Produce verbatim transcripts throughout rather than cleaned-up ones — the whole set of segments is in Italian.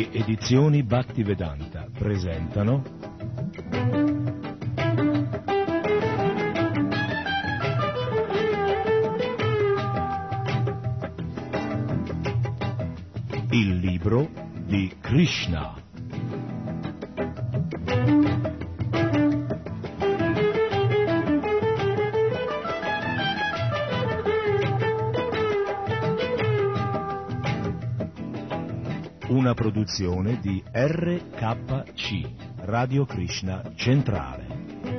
Le edizioni Bhaktivedanta presentano il libro di Krishna. Una produzione di R K C, Radio Krishna Centrale.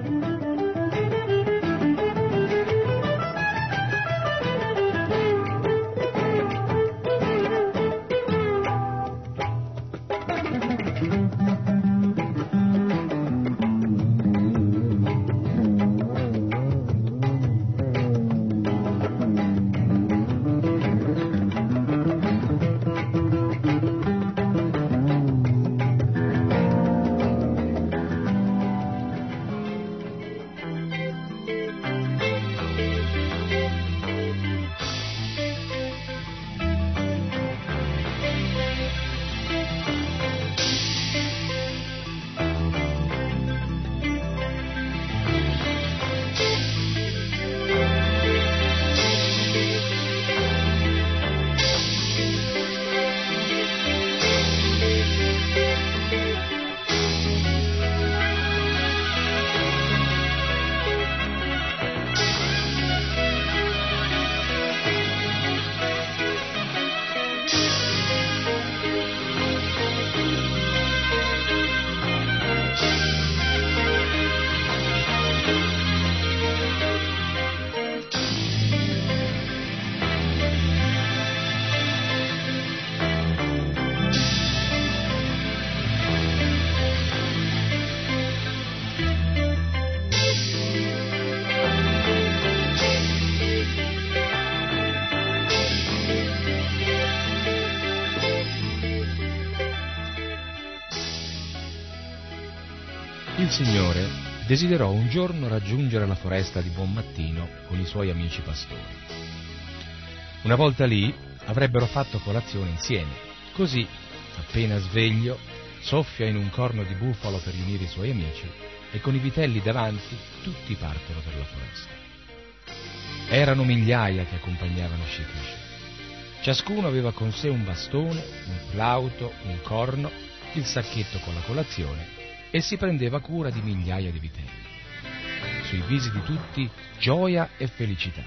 Il Signore desiderò un giorno raggiungere la foresta di buon mattino con i suoi amici pastori. Una volta lì avrebbero fatto colazione insieme. Così, appena sveglio, soffia in un corno di bufalo per riunire i suoi amici e con i vitelli davanti tutti partono per la foresta. Erano migliaia che accompagnavano Shri Krishna. Ciascuno aveva con sé un bastone, un flauto, un corno, il sacchetto con la colazione e si prendeva cura di migliaia di vitelli. Sui visi di tutti gioia e felicità.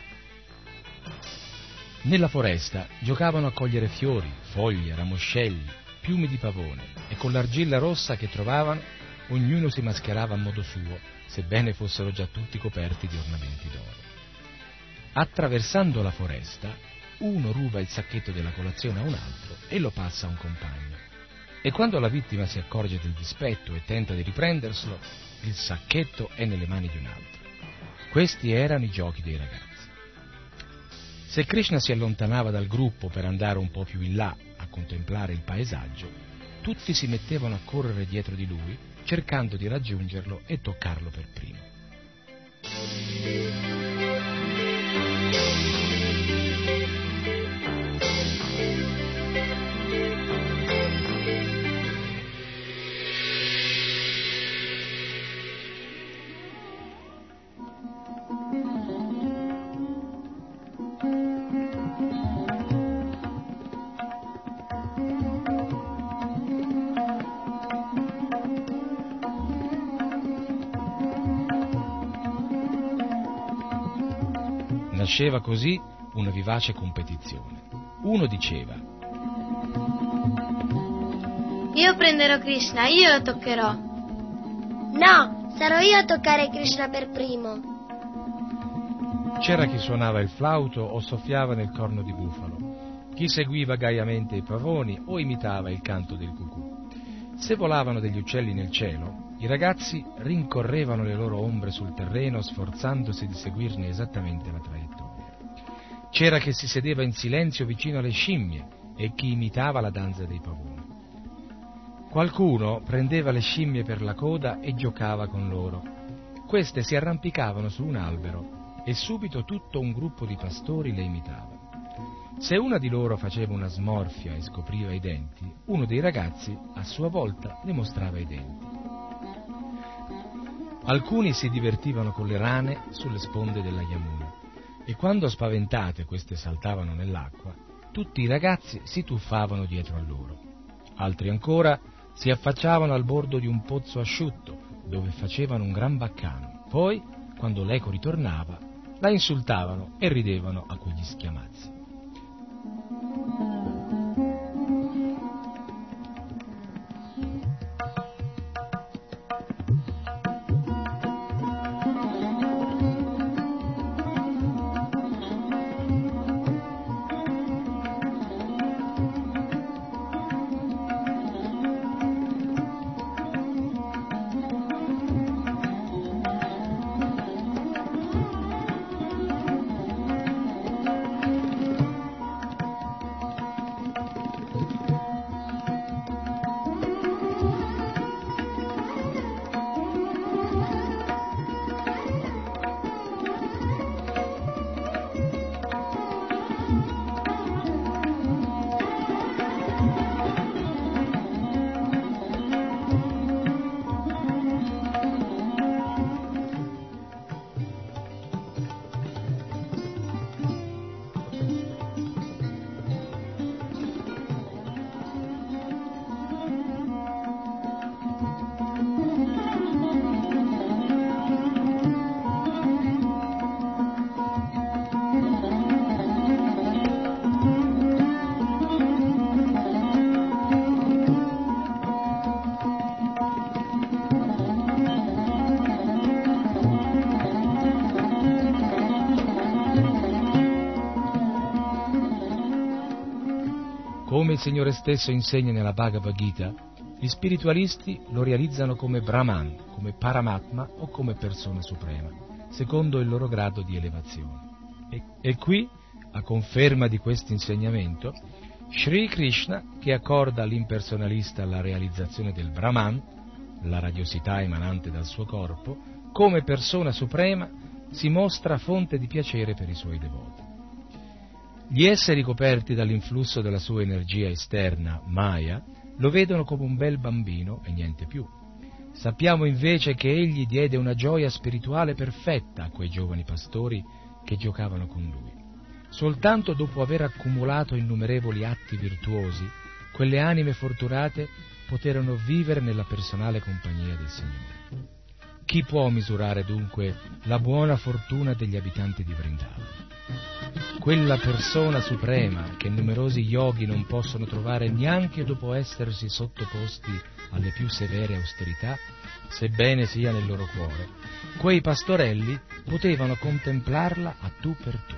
Nella foresta giocavano a cogliere fiori, foglie, ramoscelli, piumi di pavone e con l'argilla rossa che trovavano ognuno si mascherava a modo suo, sebbene fossero già tutti coperti di ornamenti d'oro. Attraversando la foresta, uno ruba il sacchetto della colazione a un altro e lo passa a un compagno. E quando la vittima si accorge del dispetto e tenta di riprenderselo, il sacchetto è nelle mani di un altro. Questi erano i giochi dei ragazzi. Se Krishna si allontanava dal gruppo per andare un po' più in là a contemplare il paesaggio, tutti si mettevano a correre dietro di lui, cercando di raggiungerlo e toccarlo per primo. Nasceva così una vivace competizione. Uno diceva: io prenderò Krishna, io lo toccherò. No, sarò io a toccare Krishna per primo. C'era chi suonava il flauto o soffiava nel corno di bufalo, chi seguiva gaiamente i pavoni o imitava il canto del cucù. Se volavano degli uccelli nel cielo, i ragazzi rincorrevano le loro ombre sul terreno sforzandosi di seguirne esattamente la traiettoria. C'era chi si sedeva in silenzio vicino alle scimmie e chi imitava la danza dei pavoni. Qualcuno prendeva le scimmie per la coda e giocava con loro. Queste si arrampicavano su un albero e subito tutto un gruppo di pastori le imitava. Se una di loro faceva una smorfia e scopriva i denti, uno dei ragazzi a sua volta le mostrava i denti. Alcuni si divertivano con le rane sulle sponde della Yamuna e quando spaventate queste saltavano nell'acqua, tutti i ragazzi si tuffavano dietro a loro. Altri ancora si affacciavano al bordo di un pozzo asciutto dove facevano un gran baccano. Poi, quando l'eco ritornava, la insultavano e ridevano a quegli schiamazzi. Come il Signore stesso insegna nella Bhagavad Gita, gli spiritualisti lo realizzano come Brahman, come Paramatma o come persona suprema, secondo il loro grado di elevazione. E, e qui, a conferma di questo insegnamento, Sri Krishna, che accorda all'impersonalista la realizzazione del Brahman, la radiosità emanante dal suo corpo, come persona suprema, si mostra fonte di piacere per i suoi devoti. Gli esseri coperti dall'influsso della sua energia esterna, Maya, lo vedono come un bel bambino e niente più. Sappiamo invece che egli diede una gioia spirituale perfetta a quei giovani pastori che giocavano con lui. Soltanto dopo aver accumulato innumerevoli atti virtuosi, quelle anime fortunate poterono vivere nella personale compagnia del Signore. Chi può misurare dunque la buona fortuna degli abitanti di Vrindavana? Quella persona suprema che numerosi yogi non possono trovare neanche dopo essersi sottoposti alle più severe austerità, sebbene sia nel loro cuore, quei pastorelli potevano contemplarla a tu per tu.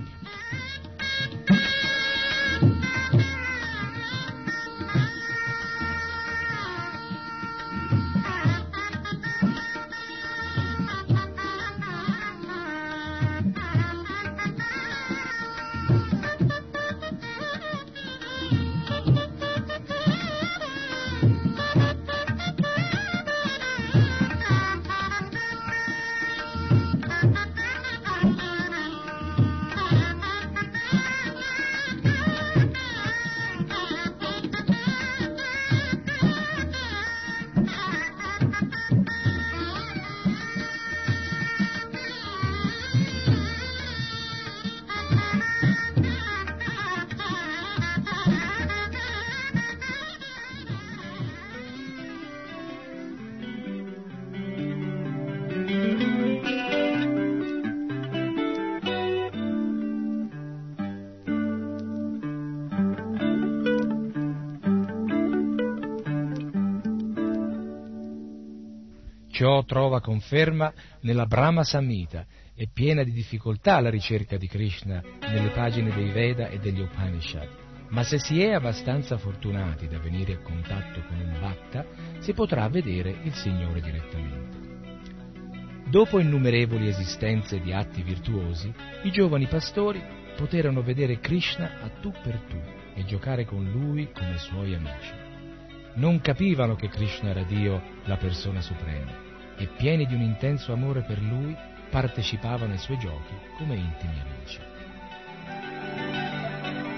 Ciò trova conferma nella Brahma Samhita e piena di difficoltà la ricerca di Krishna nelle pagine dei Veda e degli Upanishad, ma se si è abbastanza fortunati da venire a contatto con un Bhakta, si potrà vedere il Signore direttamente. Dopo innumerevoli esistenze di atti virtuosi, i giovani pastori poterono vedere Krishna a tu per tu e giocare con lui come suoi amici. Non capivano che Krishna era Dio, la persona suprema, e pieni di un intenso amore per lui, partecipavano ai suoi giochi come intimi amici.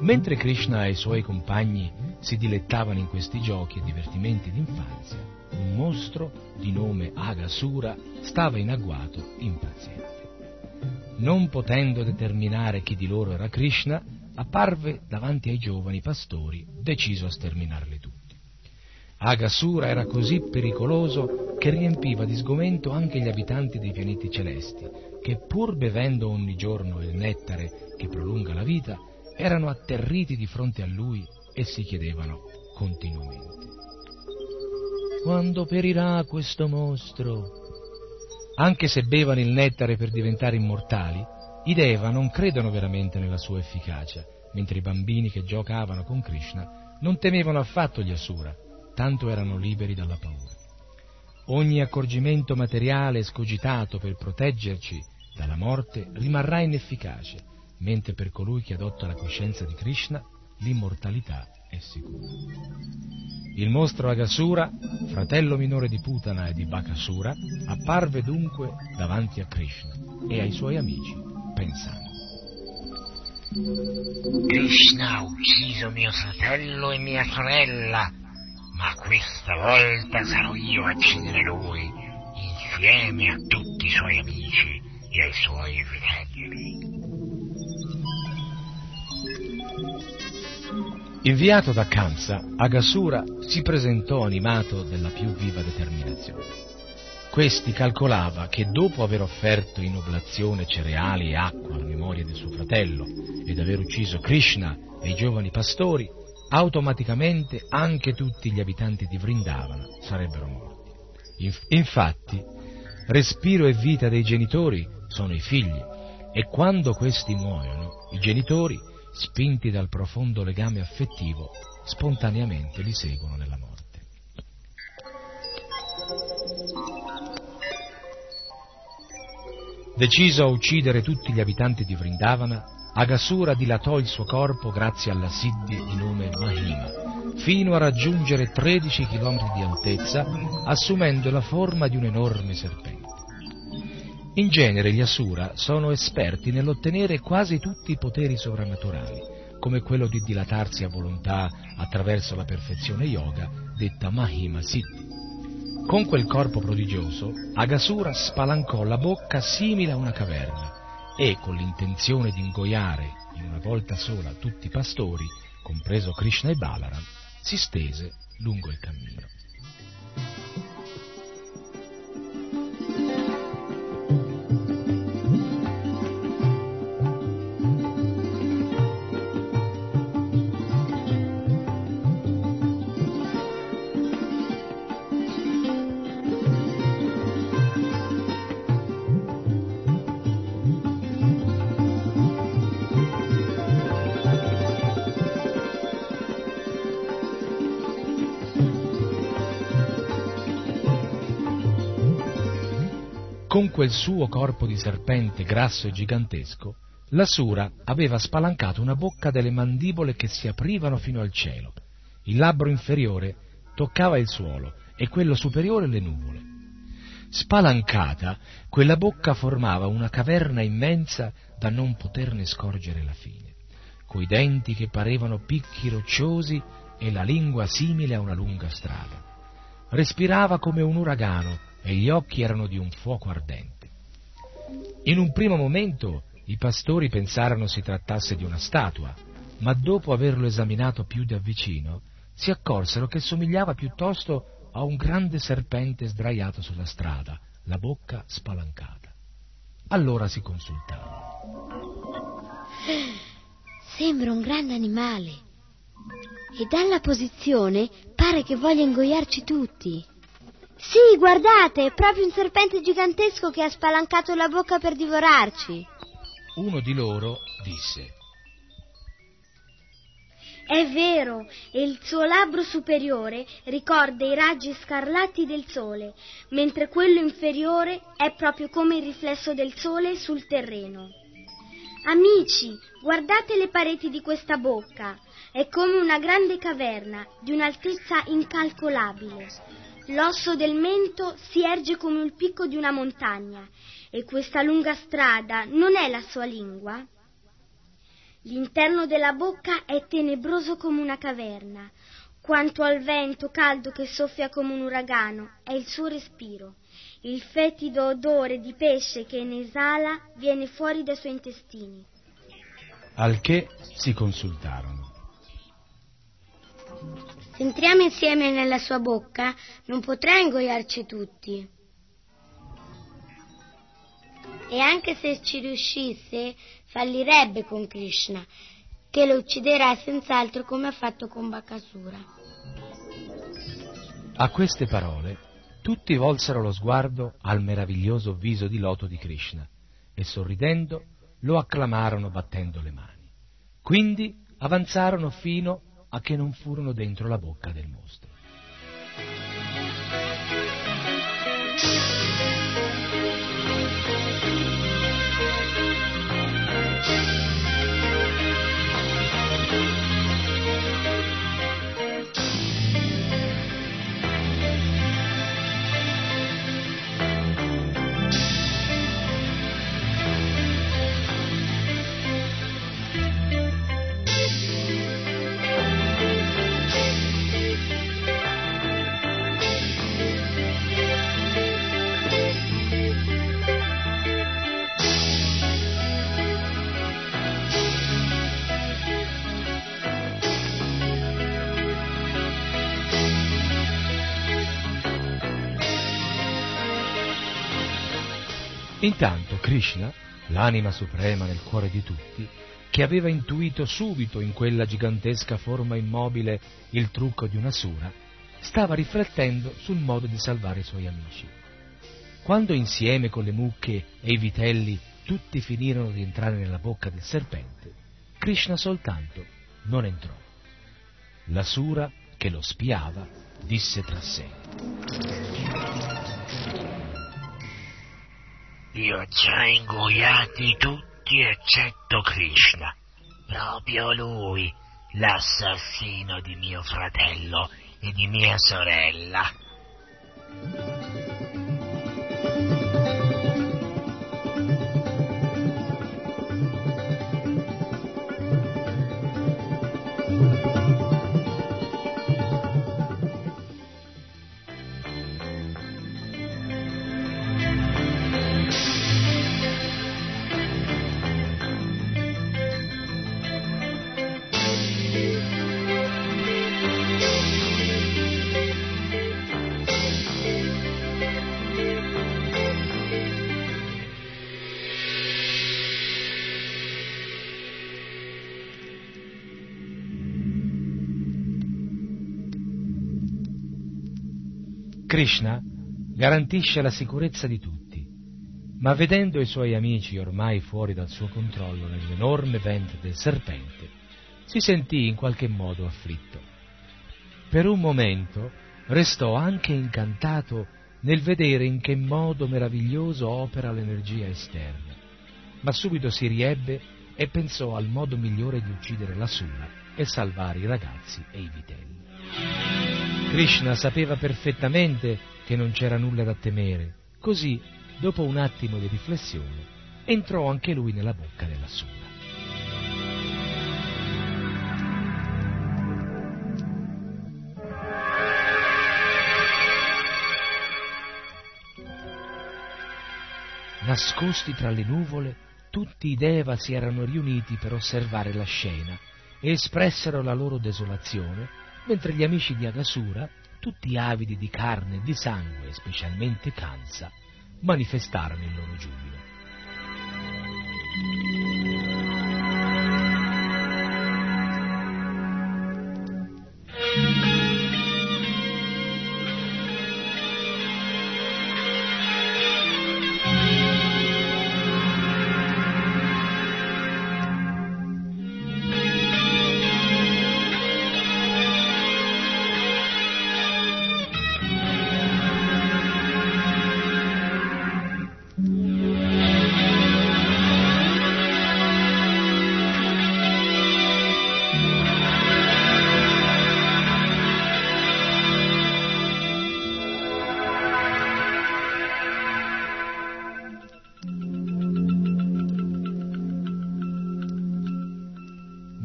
Mentre Krishna e i suoi compagni si dilettavano in questi giochi e divertimenti d'infanzia, un mostro di nome Aghasura stava in agguato impaziente. Non potendo determinare chi di loro era Krishna, apparve davanti ai giovani pastori, deciso a sterminarli tutti. Aghasura era così pericoloso che riempiva di sgomento anche gli abitanti dei pianeti celesti, che pur bevendo ogni giorno il nettare che prolunga la vita, erano atterriti di fronte a lui e si chiedevano continuamente: quando perirà questo mostro? Anche se bevano il nettare per diventare immortali, i Deva non credono veramente nella sua efficacia, mentre i bambini che giocavano con Krishna non temevano affatto gli Asura, tanto erano liberi dalla paura. Ogni accorgimento materiale escogitato per proteggerci dalla morte rimarrà inefficace, mentre per colui che adotta la coscienza di Krishna l'immortalità è sicura. Il mostro Aghasura, fratello minore di Putana e di Bakasura, apparve dunque davanti a Krishna e ai suoi amici, pensando: Krishna ha ucciso mio fratello e mia sorella, ma questa volta sarò io a uccidere lui, insieme a tutti i suoi amici e ai suoi fratelli. Inviato da Kamsa, Aghasura si presentò animato della più viva determinazione. Questi calcolava che dopo aver offerto in oblazione cereali e acqua alla memoria del suo fratello ed aver ucciso Krishna e i giovani pastori, automaticamente anche tutti gli abitanti di Vrindavana sarebbero morti. Infatti, respiro e vita dei genitori sono i figli, e quando questi muoiono, i genitori, spinti dal profondo legame affettivo, spontaneamente li seguono nella morte. Deciso a uccidere tutti gli abitanti di Vrindavana, Aghasura dilatò il suo corpo grazie alla Siddhi di nome Mahima, fino a raggiungere tredici chilometri di altezza, assumendo la forma di un enorme serpente. In genere gli Asura sono esperti nell'ottenere quasi tutti i poteri sovrannaturali, come quello di dilatarsi a volontà attraverso la perfezione yoga, detta Mahima Siddhi. Con quel corpo prodigioso, Aghasura spalancò la bocca simile a una caverna e, con l'intenzione di ingoiare in una volta sola tutti i pastori, compreso Krishna e Balaram, si stese lungo il cammino. Con quel suo corpo di serpente grasso e gigantesco, l'Asura aveva spalancato una bocca dalle mandibole che si aprivano fino al cielo. Il labbro inferiore toccava il suolo e quello superiore le nuvole. Spalancata, quella bocca formava una caverna immensa da non poterne scorgere la fine, coi denti che parevano picchi rocciosi e la lingua simile a una lunga strada. Respirava come un uragano e gli occhi erano di un fuoco ardente. In un primo momento i pastori pensarono si trattasse di una statua, ma dopo averlo esaminato più da vicino si accorsero che somigliava piuttosto a un grande serpente sdraiato sulla strada, la bocca spalancata. Allora si consultarono. Sembra un grande animale e dalla posizione pare che voglia ingoiarci tutti. Sì, guardate, è proprio un serpente gigantesco che ha spalancato la bocca per divorarci. Uno di loro disse: È vero, e il suo labbro superiore ricorda i raggi scarlatti del sole, mentre quello inferiore è proprio come il riflesso del sole sul terreno. Amici, guardate le pareti di questa bocca, è come una grande caverna di un'altezza incalcolabile. L'osso del mento si erge come il picco di una montagna, e questa lunga strada non è la sua lingua? L'interno della bocca è tenebroso come una caverna. Quanto al vento caldo che soffia come un uragano, è il suo respiro. Il fetido odore di pesce che ne esala viene fuori dai suoi intestini. Al che si consultarono. Se entriamo insieme nella sua bocca, non potrà ingoiarci tutti. E anche se ci riuscisse, fallirebbe con Krishna, che lo ucciderà senz'altro come ha fatto con Bakasura. A queste parole tutti volsero lo sguardo al meraviglioso viso di loto di Krishna e sorridendo lo acclamarono battendo le mani. Quindi avanzarono fino a che non furono dentro la bocca del mostro. Intanto Krishna, l'anima suprema nel cuore di tutti, che aveva intuito subito in quella gigantesca forma immobile il trucco di un'asura, stava riflettendo sul modo di salvare i suoi amici. Quando insieme con le mucche e i vitelli tutti finirono di entrare nella bocca del serpente, Krishna soltanto non entrò. L'asura, che lo spiava, disse tra sé: li ho già ingoiati tutti eccetto Krishna, proprio lui, l'assassino di mio fratello e di mia sorella. Krishna garantisce la sicurezza di tutti, ma vedendo i suoi amici ormai fuori dal suo controllo nell'enorme ventre del serpente, si sentì in qualche modo afflitto. Per un momento restò anche incantato nel vedere in che modo meraviglioso opera l'energia esterna, ma subito si riebbe e pensò al modo migliore di uccidere l'asura e salvare i ragazzi e i vitelli. Krishna sapeva perfettamente che non c'era nulla da temere, così, dopo un attimo di riflessione, entrò anche lui nella bocca dell'asura. Nascosti tra le nuvole, tutti i Deva si erano riuniti per osservare la scena e espressero la loro desolazione, mentre gli amici di Aghasura, tutti avidi di carne e di sangue, specialmente Kamsa, manifestarono il loro giubilo.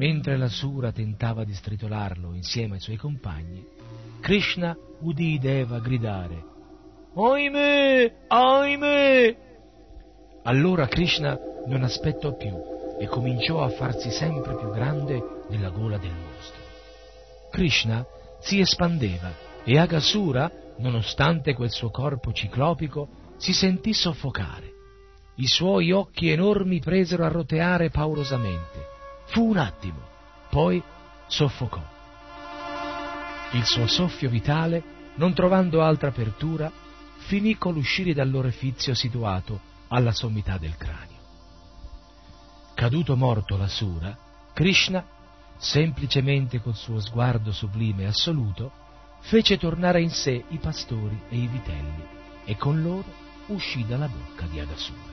mentre l'Asura tentava di stritolarlo insieme ai suoi compagni, Krishna udì Deva gridare: «Ahimè! Ahimè!» Allora Krishna non aspettò più e cominciò a farsi sempre più grande nella gola del mostro. Krishna si espandeva e Aghasura, nonostante quel suo corpo ciclopico, si sentì soffocare. I suoi occhi enormi presero a roteare paurosamente. Fu un attimo, poi soffocò. Il suo soffio vitale, non trovando altra apertura, finì con l'uscire dall'orifizio situato alla sommità del cranio. Caduto morto l'Asura, Krishna, semplicemente col suo sguardo sublime e assoluto, fece tornare in sé i pastori e i vitelli e con loro uscì dalla bocca di Aghasura.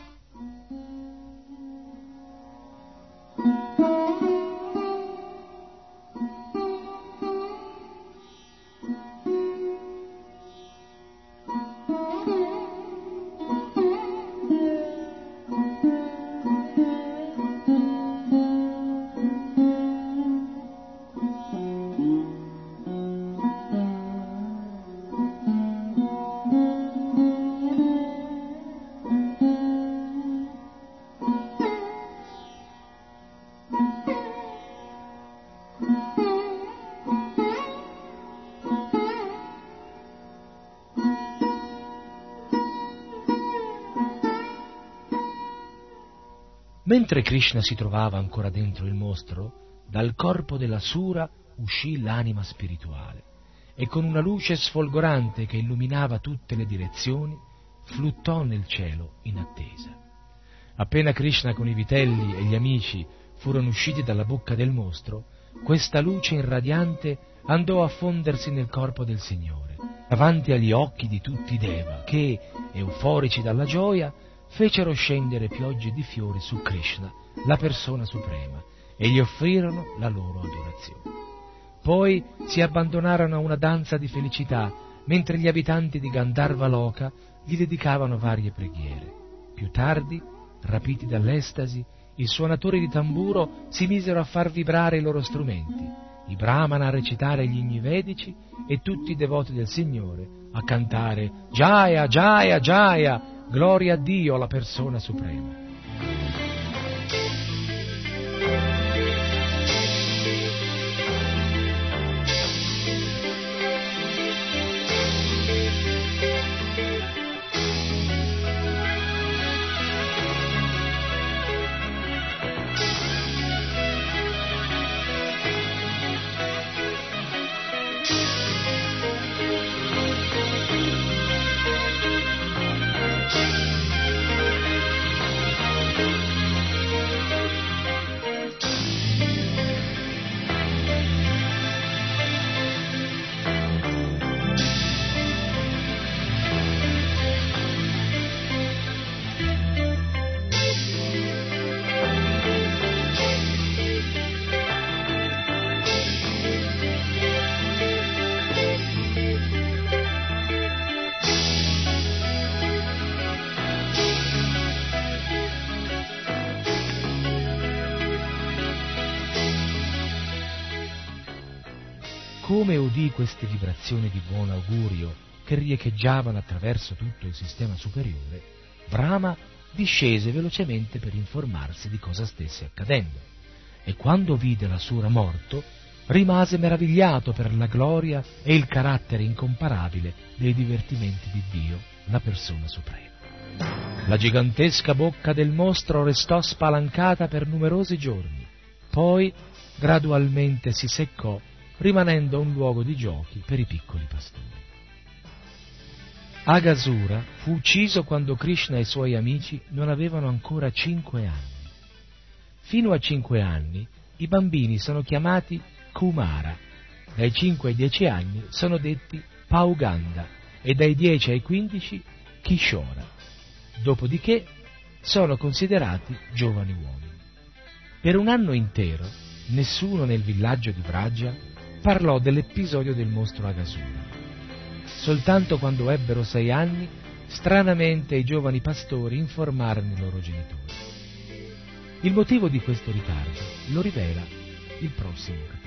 Mentre Krishna si trovava ancora dentro il mostro, dal corpo dell'Asura uscì l'anima spirituale e con una luce sfolgorante che illuminava tutte le direzioni, fluttò nel cielo in attesa. Appena Krishna con i vitelli e gli amici furono usciti dalla bocca del mostro, questa luce irradiante andò a fondersi nel corpo del Signore, davanti agli occhi di tutti i Deva che, euforici dalla gioia, fecero scendere piogge di fiori su Krishna, la persona suprema, e gli offrirono la loro adorazione. Poi si abbandonarono a una danza di felicità, mentre gli abitanti di Gandharva Loka gli dedicavano varie preghiere. Più tardi, rapiti dall'estasi, i suonatori di tamburo si misero a far vibrare i loro strumenti, i brahmana a recitare gli inni vedici e tutti i devoti del Signore a cantare Jaya, Jaya, Jaya, gloria a Dio, la persona suprema. Come udì queste vibrazioni di buon augurio che riecheggiavano attraverso tutto il sistema superiore, Brahma discese velocemente per informarsi di cosa stesse accadendo e quando vide l'Asura morto rimase meravigliato per la gloria e il carattere incomparabile dei divertimenti di Dio, la persona suprema. La gigantesca bocca del mostro restò spalancata per numerosi giorni, poi gradualmente si seccò, rimanendo un luogo di giochi per i piccoli pastori. Aghasura fu ucciso quando Krishna e i suoi amici non avevano ancora cinque anni. Fino a cinque anni i bambini sono chiamati Kumara, dai cinque ai dieci anni sono detti Pauganda e dai dieci ai quindici Kishora, dopodiché sono considerati giovani uomini. Per un anno intero nessuno nel villaggio di Vraja parlò dell'episodio del mostro Aghasura. Soltanto quando ebbero sei anni, stranamente i giovani pastori informarono i loro genitori. Il motivo di questo ritardo lo rivela il prossimo capitolo.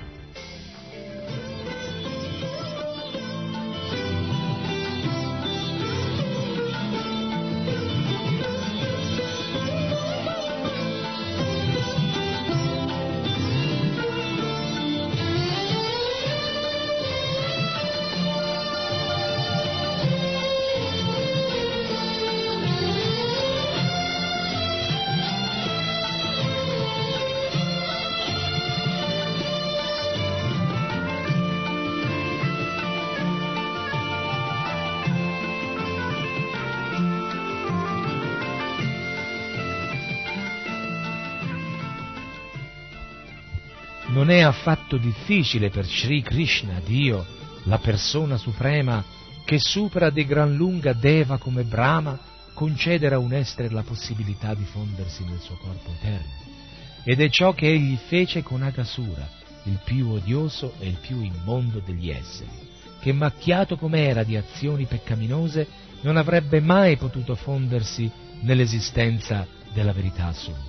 Non è affatto difficile per Sri Krishna, Dio, la persona suprema, che supera di gran lunga Deva come Brahma, concedere a un essere la possibilità di fondersi nel suo corpo eterno. Ed è ciò che egli fece con Aghasura, il più odioso e il più immondo degli esseri, che macchiato com'era di azioni peccaminose non avrebbe mai potuto fondersi nell'esistenza della verità assoluta.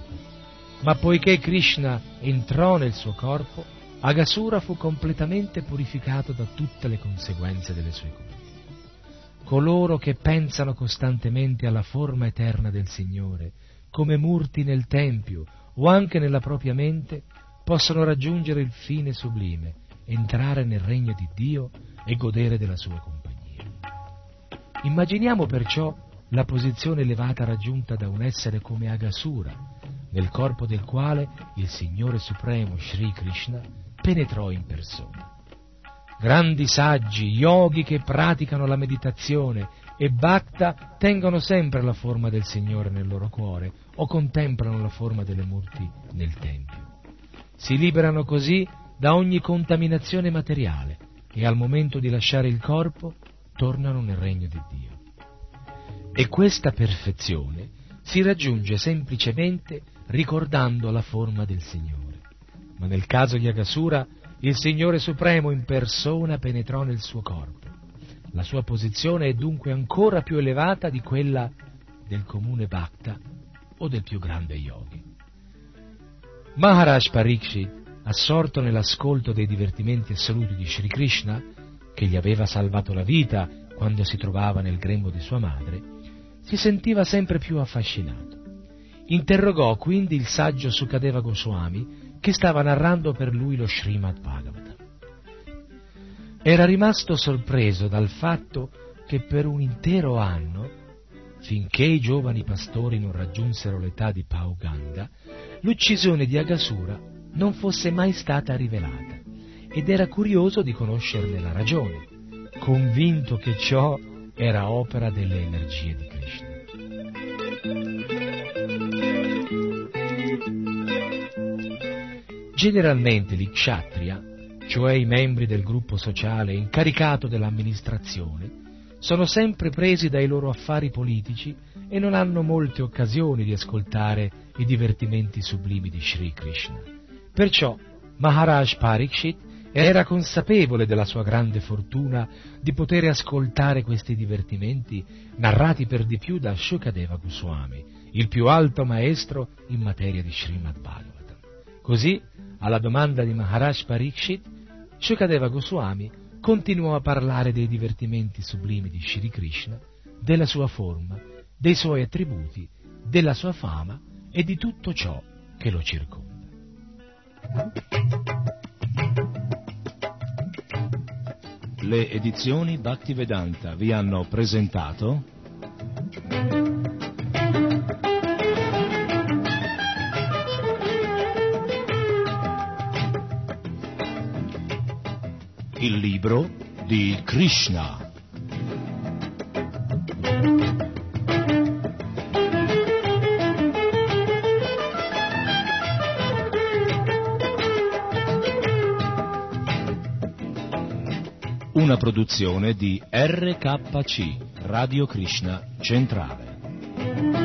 Ma poiché Krishna entrò nel suo corpo, Aghasura fu completamente purificato da tutte le conseguenze delle sue colpe. Coloro che pensano costantemente alla forma eterna del Signore, come murti nel tempio o anche nella propria mente, possono raggiungere il fine sublime, entrare nel regno di Dio e godere della sua compagnia. Immaginiamo perciò la posizione elevata raggiunta da un essere come Aghasura, nel corpo del quale il Signore Supremo Sri Krishna penetrò in persona. Grandi saggi, yogi che praticano la meditazione e bhakta tengono sempre la forma del Signore nel loro cuore o contemplano la forma delle murti nel tempio. Si liberano così da ogni contaminazione materiale e al momento di lasciare il corpo tornano nel regno di Dio. E questa perfezione si raggiunge semplicemente ricordando la forma del Signore. Ma nel caso di Aghasura, il Signore Supremo in persona penetrò nel suo corpo. La sua posizione è dunque ancora più elevata di quella del comune Bhakta o del più grande yogi. Maharaj Parikshit, assorto nell'ascolto dei divertimenti assoluti di Sri Krishna, che gli aveva salvato la vita quando si trovava nel grembo di sua madre, si sentiva sempre più affascinato. Interrogò quindi il saggio Sukadeva Goswami, che stava narrando per lui lo Srimad Bhagavatam. Era rimasto sorpreso dal fatto che per un intero anno, finché i giovani pastori non raggiunsero l'età di Pauganda, l'uccisione di Aghasura non fosse mai stata rivelata, ed era curioso di conoscerne la ragione, convinto che ciò era opera delle energie di Krishna. Generalmente gli kshatriya, cioè i membri del gruppo sociale incaricato dell'amministrazione, sono sempre presi dai loro affari politici e non hanno molte occasioni di ascoltare i divertimenti sublimi di Sri Krishna. Perciò Maharaj Parikshit era consapevole della sua grande fortuna di poter ascoltare questi divertimenti narrati per di più da Shukadeva Goswami, il più alto maestro in materia di Srimad Bhagavatam. Così, alla domanda di Maharaj Parikshit, Shukadeva Goswami continuò a parlare dei divertimenti sublimi di Sri Krishna, della sua forma, dei suoi attributi, della sua fama e di tutto ciò che lo circonda. Le edizioni Bhaktivedanta vi hanno presentato il libro di Krishna. Una produzione di R K C, Radio Krishna Centrale.